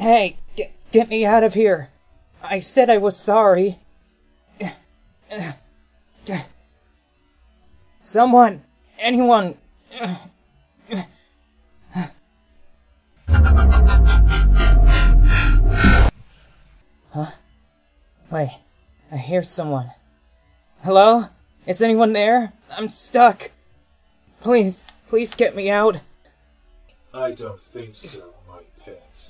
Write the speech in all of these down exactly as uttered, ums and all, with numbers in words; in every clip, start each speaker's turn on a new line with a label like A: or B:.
A: Hey, get, get me out of here. I said I was sorry. Someone, anyone. Huh? Wait, I hear someone. Hello? Is anyone there? I'm stuck. Please, please get me out.
B: I don't think so, my pet.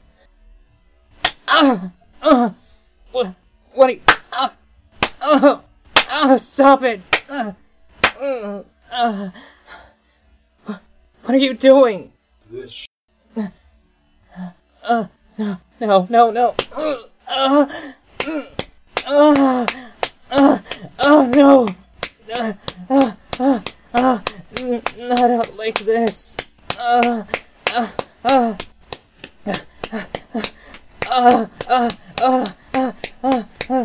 A: Ah! Uh, what? What are you... Ah! Uh, uh, stop it! Uh, uh, uh, what are you doing?
B: This sh
A: Uh, no, no, no, no. Uh, uh, uh, uh, oh, no. Uh, uh, uh, uh, not out like this. Uh, uh, uh, uh, uh, uh, uh, uh, uh, uh,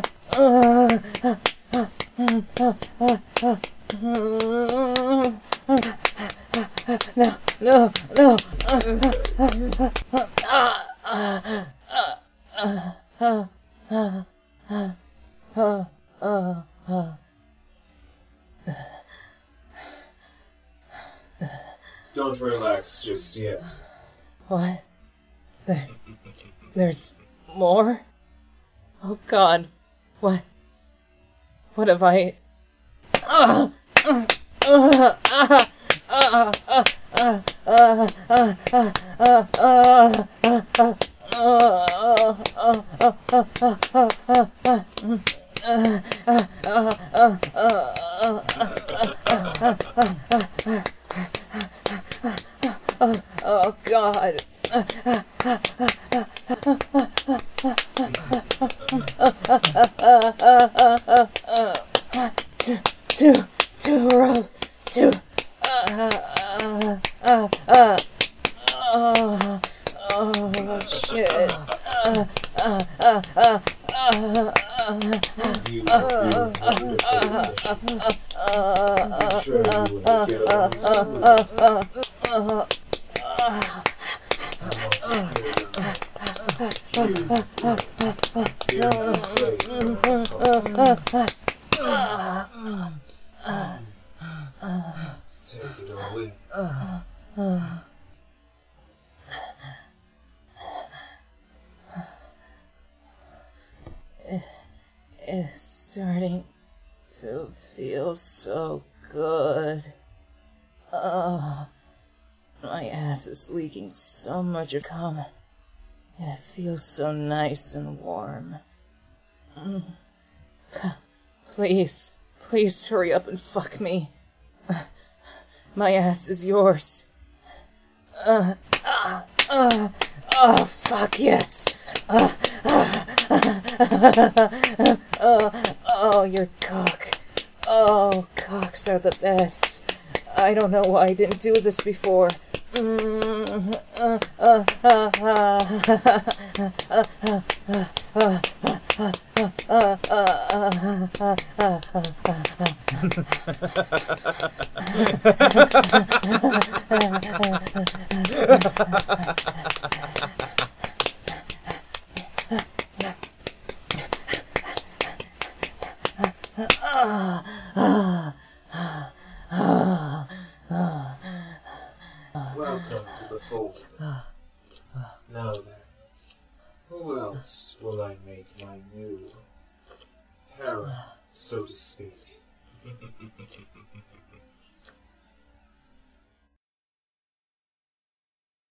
A: no, no, no.
B: Don't relax just yet.
A: What? There, there's more? Oh God, what? What have I? Uh, uh, uh, uh, uh, uh, uh, uh, uh, uh, uh, uh, uh, oh God. Too, too, too rough. Too. Uh, uh, uh, uh, oh shit. Uh, uh, uh, uh, uh,
B: You will be I'm sure you will get along smoothly. Take it all in.
A: It's starting to feel so good. Oh, my ass is leaking so much cum. It feels so nice and warm. Mm. Please, please hurry up and fuck me. My ass is yours. Uh, uh, uh, oh, fuck yes. Uh, uh, uh, uh, oh, your cock. Oh, cocks are the best. I don't know why I didn't do this before. Mm, uh, uh, uh,
B: Welcome to the fold. Now then, who else will I make my new harem, so to speak?